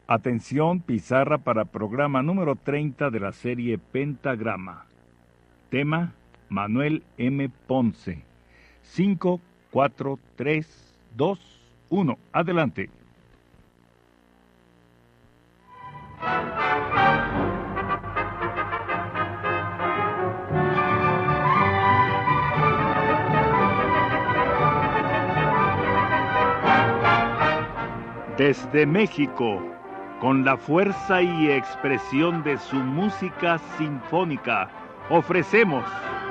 Atención, pizarra para programa número 30 de la serie Pentagrama. Tema, Manuel M. Ponce. 5, 4, 3, 2, 1. Adelante. Desde México, con la fuerza y expresión de su música sinfónica, ofrecemos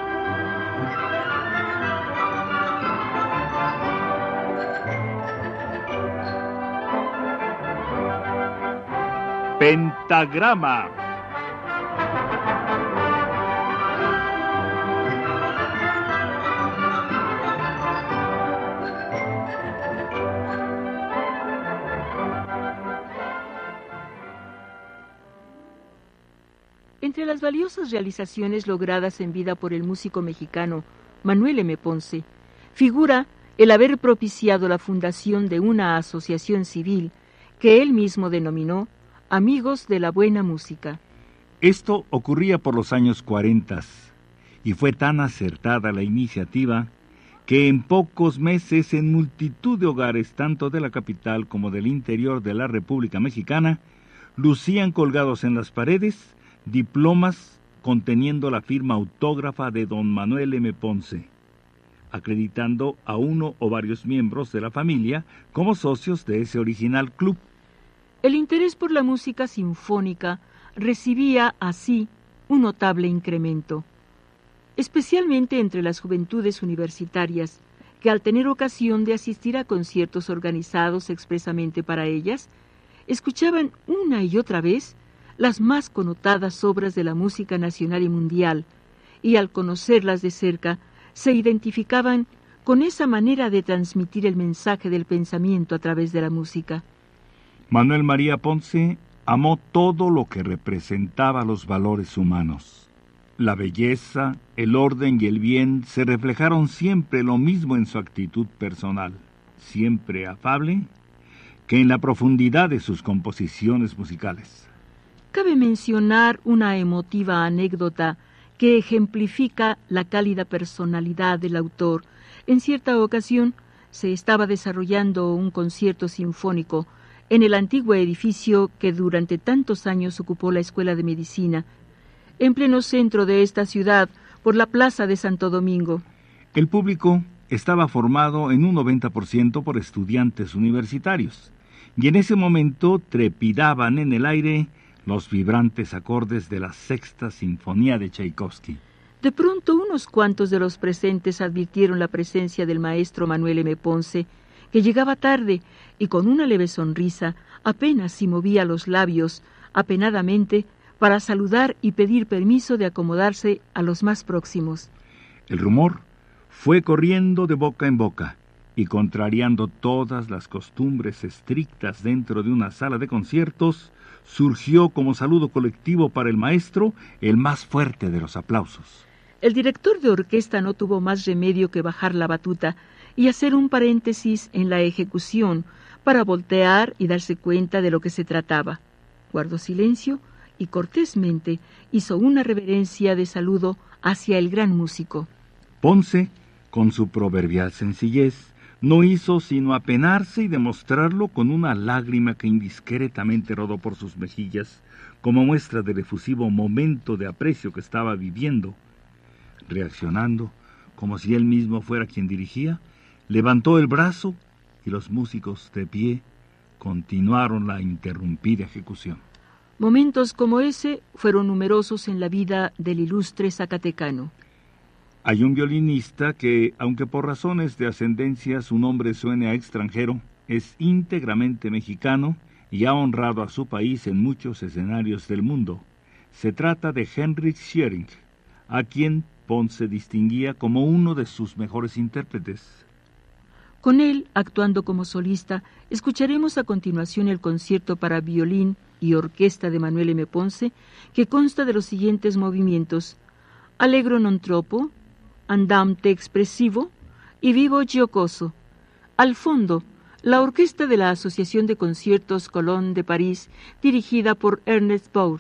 Pentagrama. Entre las valiosas realizaciones logradas en vida por el músico mexicano Manuel M. Ponce, figura el haber propiciado la fundación de una asociación civil que él mismo denominó Amigos de la Buena Música. Esto ocurría por los años 40 y fue tan acertada la iniciativa que en pocos meses en multitud de hogares, tanto de la capital como del interior de la República Mexicana, lucían colgados en las paredes diplomas conteniendo la firma autógrafa de don Manuel M. Ponce, acreditando a uno o varios miembros de la familia como socios de ese original club. El interés por la música sinfónica recibía así un notable incremento, especialmente entre las juventudes universitarias, que al tener ocasión de asistir a conciertos organizados expresamente para ellas, escuchaban una y otra vez las más connotadas obras de la música nacional y mundial, y al conocerlas de cerca, se identificaban con esa manera de transmitir el mensaje del pensamiento a través de la música. Manuel María Ponce amó todo lo que representaba los valores humanos. La belleza, el orden y el bien se reflejaron siempre lo mismo en su actitud personal, siempre afable, que en la profundidad de sus composiciones musicales. Cabe mencionar una emotiva anécdota que ejemplifica la cálida personalidad del autor. En cierta ocasión se estaba desarrollando un concierto sinfónico en el antiguo edificio que durante tantos años ocupó la Escuela de Medicina, en pleno centro de esta ciudad, por la Plaza de Santo Domingo. El público estaba formado en un 90% por estudiantes universitarios, y en ese momento trepidaban en el aire los vibrantes acordes de la Sexta Sinfonía de Tchaikovsky. De pronto, unos cuantos de los presentes advirtieron la presencia del maestro Manuel M. Ponce, que llegaba tarde y con una leve sonrisa apenas si movía los labios, apenadamente, para saludar y pedir permiso de acomodarse a los más próximos. El rumor fue corriendo de boca en boca y contrariando todas las costumbres estrictas dentro de una sala de conciertos, surgió como saludo colectivo para el maestro el más fuerte de los aplausos. El director de orquesta no tuvo más remedio que bajar la batuta y hacer un paréntesis en la ejecución para voltear y darse cuenta de lo que se trataba. Guardó silencio y cortésmente hizo una reverencia de saludo hacia el gran músico. Ponce, con su proverbial sencillez, no hizo sino apenarse y demostrarlo con una lágrima que indiscretamente rodó por sus mejillas, como muestra del efusivo momento de aprecio que estaba viviendo. Reaccionando, como si él mismo fuera quien dirigía, levantó el brazo y los músicos de pie continuaron la interrumpida ejecución. Momentos como ese fueron numerosos en la vida del ilustre zacatecano. Hay un violinista que, aunque por razones de ascendencia su nombre suene a extranjero, es íntegramente mexicano y ha honrado a su país en muchos escenarios del mundo. Se trata de Heinrich Schering, a quien Ponce distinguía como uno de sus mejores intérpretes. Con él, actuando como solista, escucharemos a continuación el concierto para violín y orquesta de Manuel M. Ponce, que consta de los siguientes movimientos: Allegro non troppo, Andante expresivo y Vivo giocoso. Al fondo, la orquesta de la Asociación de Conciertos Colón de París, dirigida por Ernest Bourg.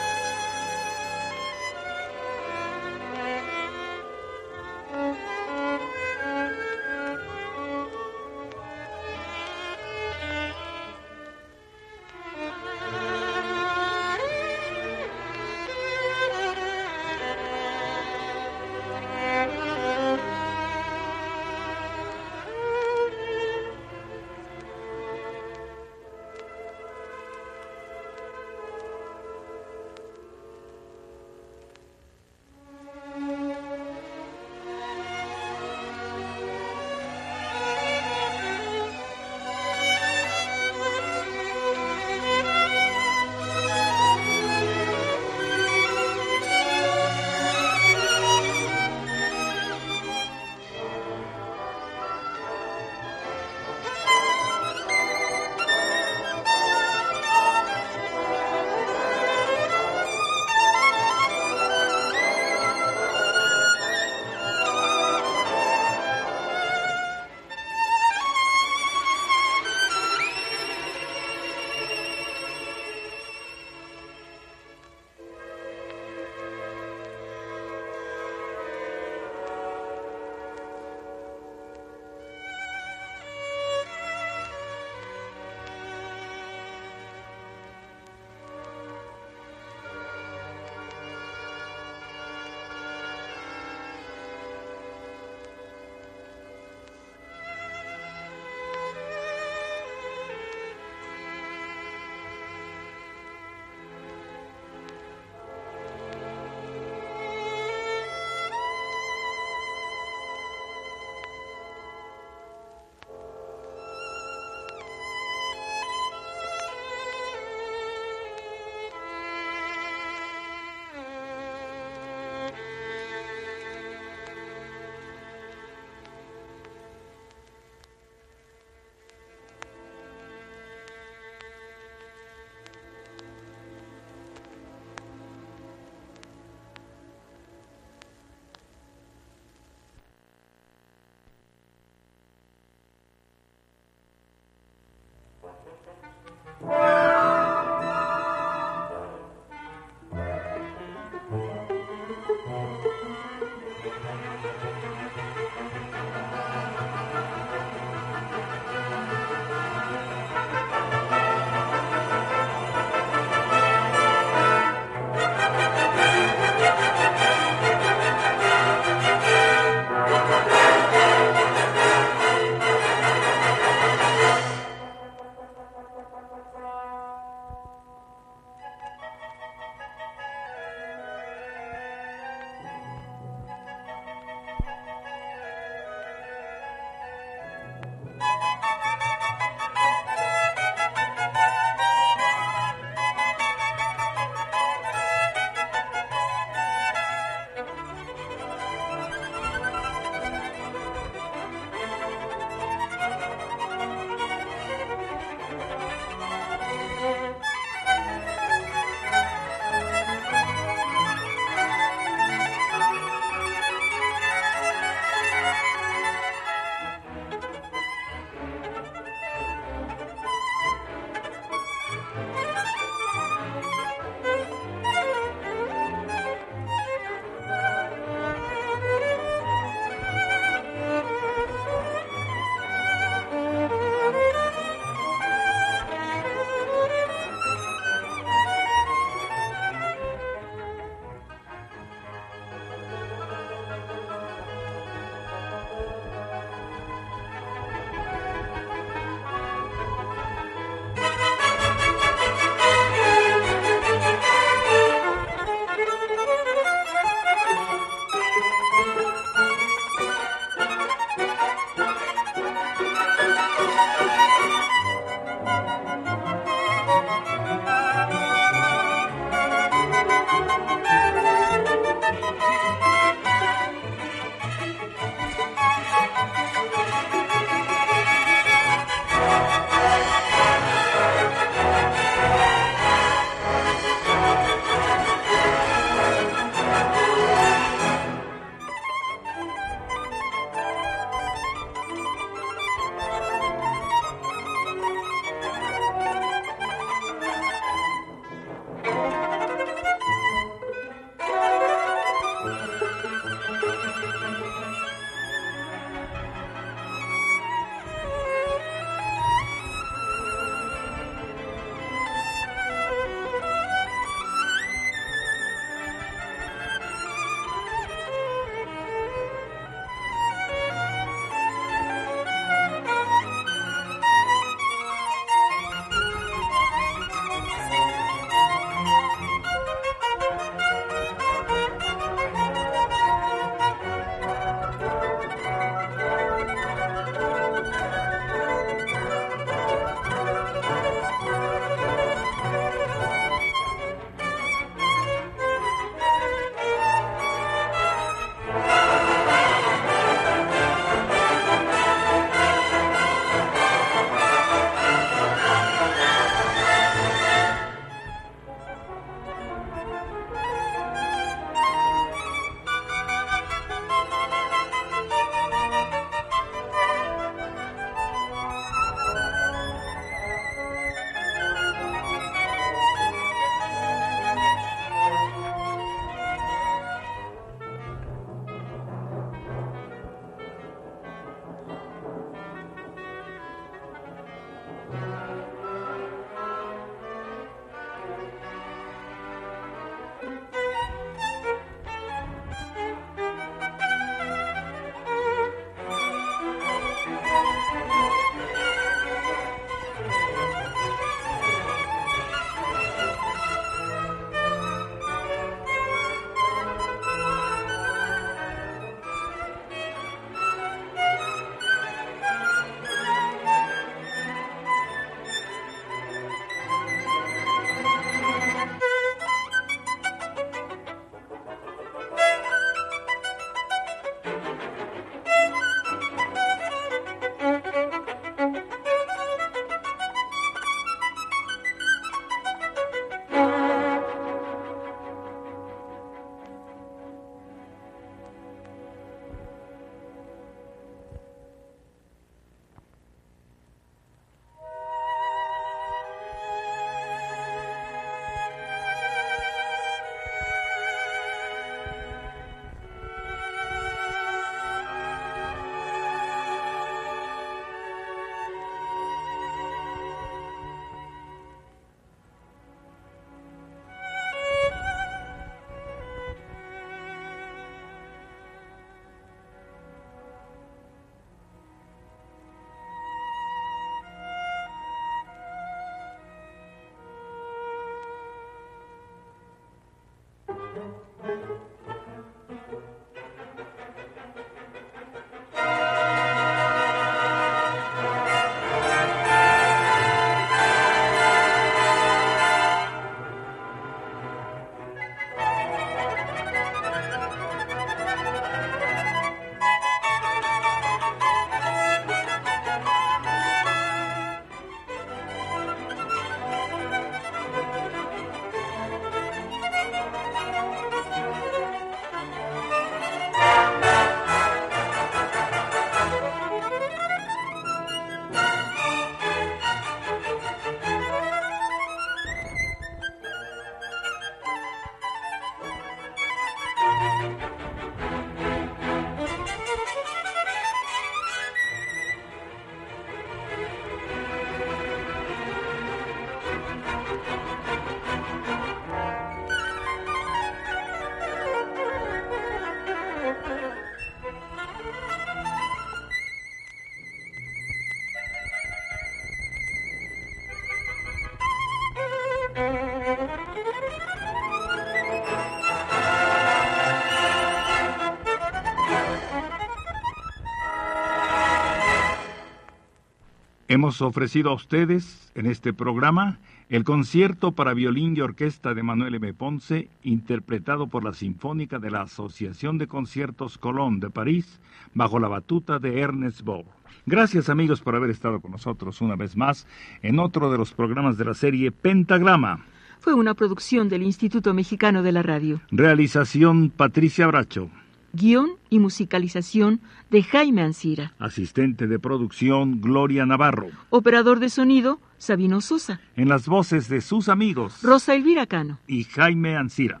Hemos ofrecido a ustedes en este programa el concierto para violín y orquesta de Manuel M. Ponce, interpretado por la Sinfónica de la Asociación de Conciertos Colón de París, bajo la batuta de Ernest Bohr. Gracias, amigos, por haber estado con nosotros una vez más en otro de los programas de la serie Pentagrama. Fue una producción del Instituto Mexicano de la Radio. Realización Patricia Bracho. Guión y musicalización de Jaime Ancira. Asistente de producción Gloria Navarro. Operador de sonido Sabino Sosa. En las voces de sus amigos Rosa Elvira Cano y Jaime Ancira.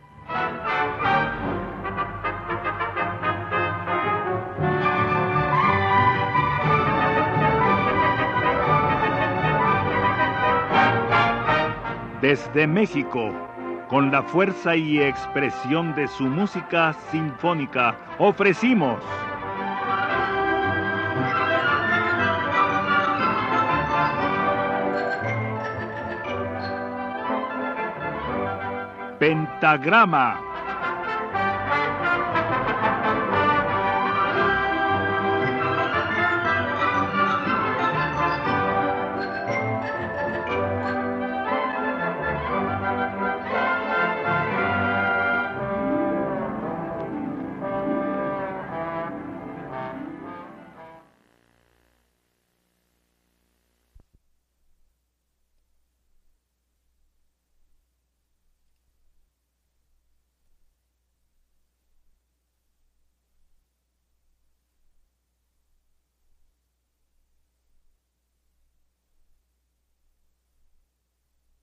Desde México, con la fuerza y expresión de su música sinfónica, ofrecimos Pentagrama.